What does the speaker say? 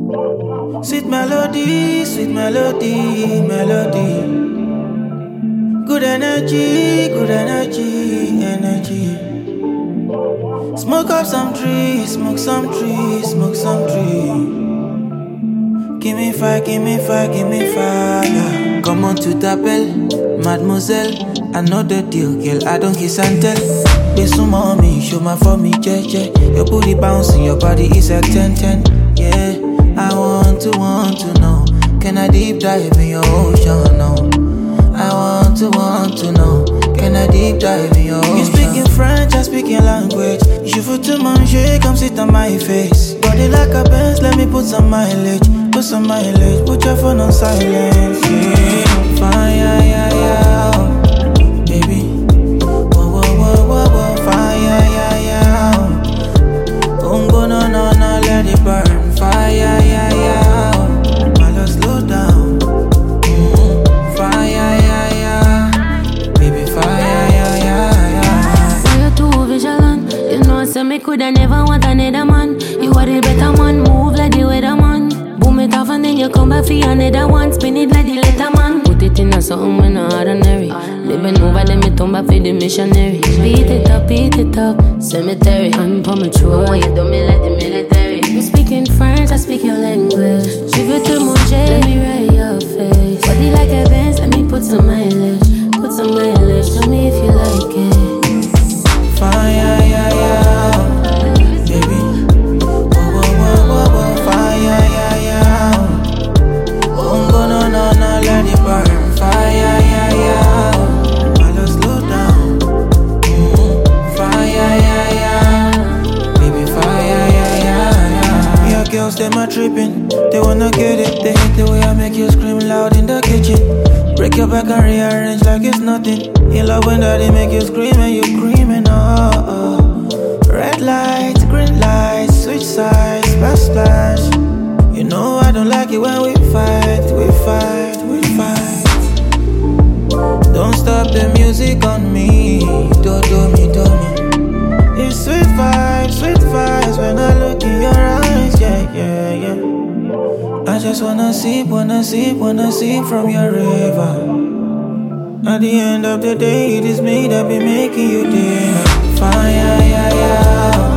Sweet melody, sweet melody, melody. Good energy, good energy, energy. Smoke up some trees, smoke some trees, smoke some trees. Give me fire, give me fire, give me fire. Come on to t'appelle, mademoiselle. I know the deal, girl, I don't kiss and tell. They some mommy, show my for me, jeje. Your booty bouncing, your body is a 10-10. Yeah, I want to know. Can I deep dive in your ocean? No, I want to know. Can I deep dive in your ocean? You speaking French, I speak your language. Je veux te manger, come sit on my face. Body like a Benz, let me put some mileage. Put some mileage, put your phone on silence. Yeah, fire, yeah, yeah, baby. Whoa, whoa, whoa, whoa, whoa, fire, yeah, yeah. Don't go, no, no, no, let it burn. Fire, yeah, yeah. My love, slow down. Fire, yeah, yeah. Baby, fire, yeah, yeah, yeah. Why you too vigilant? You know, say me coulda never want another man. You are the better man, move like the weatherman. Boom it off and then you come back for another one. Spin it like the letter man. Put it in a something when not ordinary. Living over them, me come back for the missionary. Beat it up, cemetery. I'm for my throat, why you do me like the military? You speak in French, I speak your language. Je veux te manger, let me write your face. Body like a Benz, let me put some mileage. Put some mileage, tell me if you like it. Fire, yeah, yeah, baby. Whoa, whoa, whoa, whoa, whoa. Fire, yeah, yeah. Don't go, no, no, no, let it burn. Fire, yeah, yeah. My love, slow down. Fire, yeah, yeah. Baby, fire, yeah, yeah, yeah. Your girls, them are tripping. They wanna get it. They hate the way I make you scream loud in the kitchen. Break your back and rearrange like it's nothing. You love when daddy make you scream and you screaming, oh. Red lights, green lights, switch sides, splash, splash. You know I don't like it when we fight. Don't stop the music on me. Do me. It's sweet vibes when I look in your eyes, yeah. I just wanna sip from your river. At the end of the day, it is me that be making you dear. Fire, yeah, yeah.